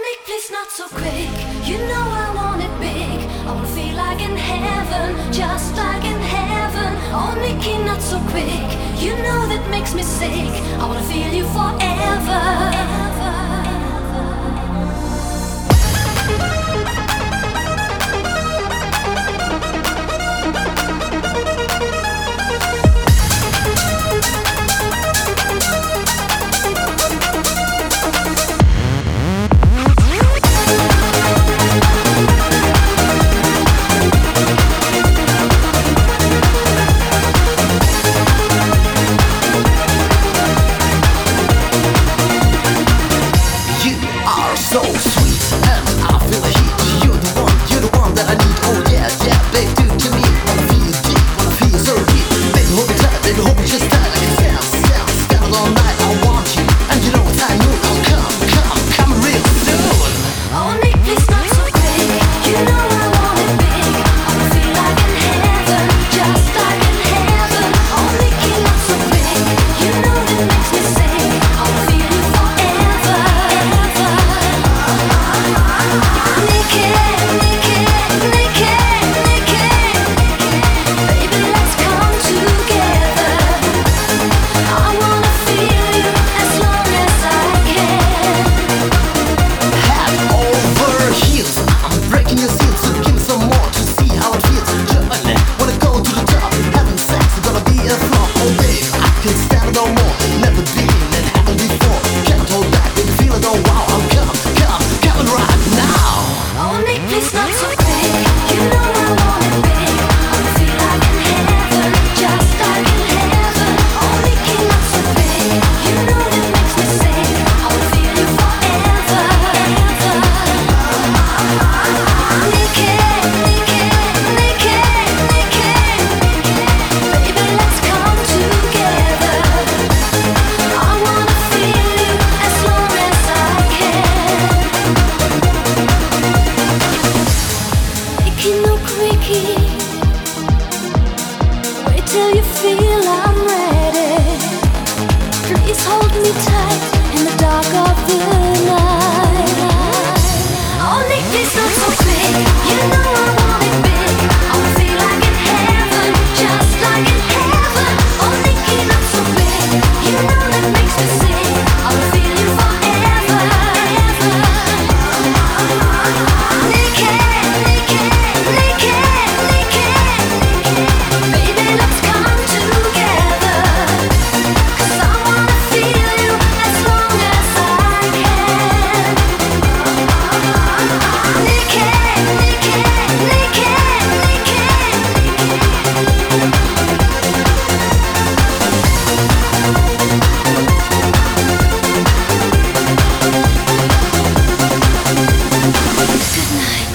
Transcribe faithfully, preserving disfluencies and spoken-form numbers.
Nick, please not so quick. You know I want it big. I wanna feel like in heaven, just like in heaven. Oh, Nicky, not so quick. You know that makes me sick. I wanna feel you forever. So sweet, and I feel the heat. You're the one, you're the one that I need. Oh yeah, yeah, babe, do to me. Wanna feel deep, wanna feel so deep. Baby, hold me tight, baby, hold me just tight. Like a sound, sound, sound all night. I want you, and you know what I know. I'll come, come, come real soon. Oh, Nick, please not so quick. You know I want it big. I wanna feel like in heaven, just like in heaven. Oh, Nicky, not so quick. You know that makes me sick. I wanna feel you forever. Nicky, Nicky, Nicky, Nicky, baby, let's come together. I wanna feel you as long as I can. Head over heels, I'm breaking your seals. So give me some more to see how it feels. Journey, wanna go to the top. Having sex is gonna be a flop. Oh babe, I can stand it no more. Never been and haven't before. Can't hold back, baby, feel it, oh wow. I'm come, come, coming right now. Oh, Nick, please not so quick. You know I want it big. I wanna feel like in heaven, just like in heaven. Oh, Nicky, not so quick. You know that makes me sick. I wanna feel you forever. Nicky, Nicky, Nicky, Nicky, baby, let's come together. I wanna feel you as long as I can. Nicky, no quickie. Wait till you feel I'm ready. Please hold me tight in the dark of the night. Oh, Nick, please not so quick. You know I want it big. I wanna feel like in heaven, just like in heaven. Oh, Nicky, not so quick. You know that makes me sick. I wanna feel you forever. Nicky, Nicky, Nicky, Nicky, baby, let's come together. 'Cause I wanna feel you as long as I can. Nicky, Nicky, Nicky, Nicky. Good night.